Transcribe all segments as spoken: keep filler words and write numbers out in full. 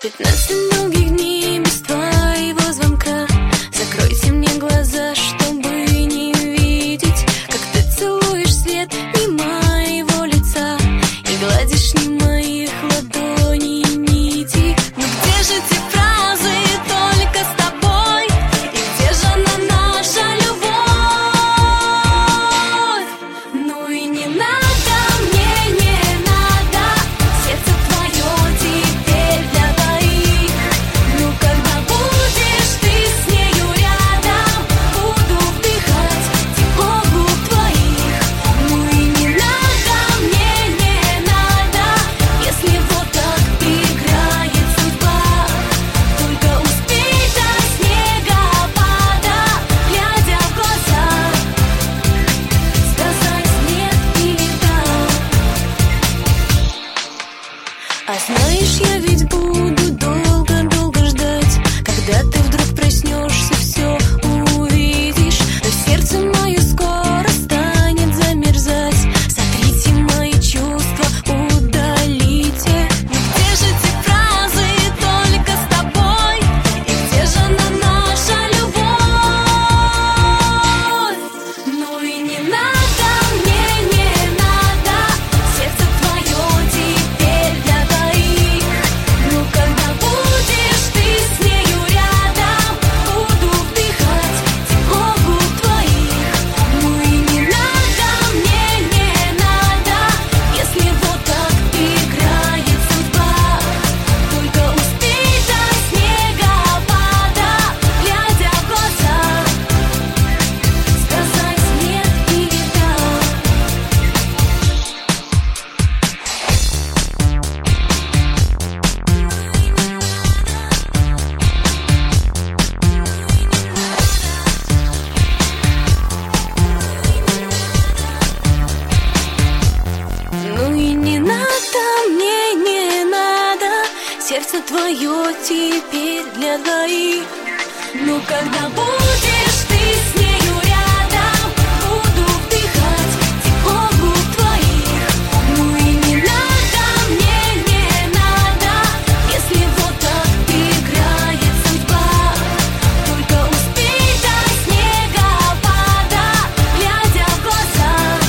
Пятнадцать долгих дней без твоего звонка. Закройте мне глаза, чтобы не видеть, как ты целуешь свет мимо его лица и гладишь не моих ладоней и нити. Но где же те фразы «только с тобой»? И где же она, наша любовь? Ну и не надо, мне не надо сердце твое теперь для двоих. Ну когда будешь ты с нею рядом, буду вдыхать тепло губ твоих. Ну и не надо, мне не надо, если вот так играет судьба. Только успей до снегопада, глядя в глаза, сказать нет или да. А знаешь, я ведь буду долго-долго ждать, когда ты вдруг проснешься, все увидишь. Но сердце мое скоро станет замерзать. Сотрите мои чувства, удалите. Но где же те фразы «только с тобой»? И где же она, наша любовь? Ну и не надо, мне не надо сердце твое теперь для двоих. Ну когда будешь ты с нею рядом, буду вдыхать тепло губ твоих. Ну и не надо, мне не надо, если вот так играет судьба. Только успей до снегопада, глядя в глаза, сказать нет или да. Ну и не надо, мне не надо сердце твое теперь для двоих. Ну когда будешь ты с нею рядом, буду вдыхать тепло губ твоих. Ну и не надо, мне не надо, если вот так играет судьба. Только успей до снегопада, глядя в глаза,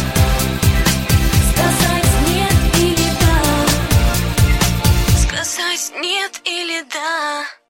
сказать нет или да. Сказать нет или да.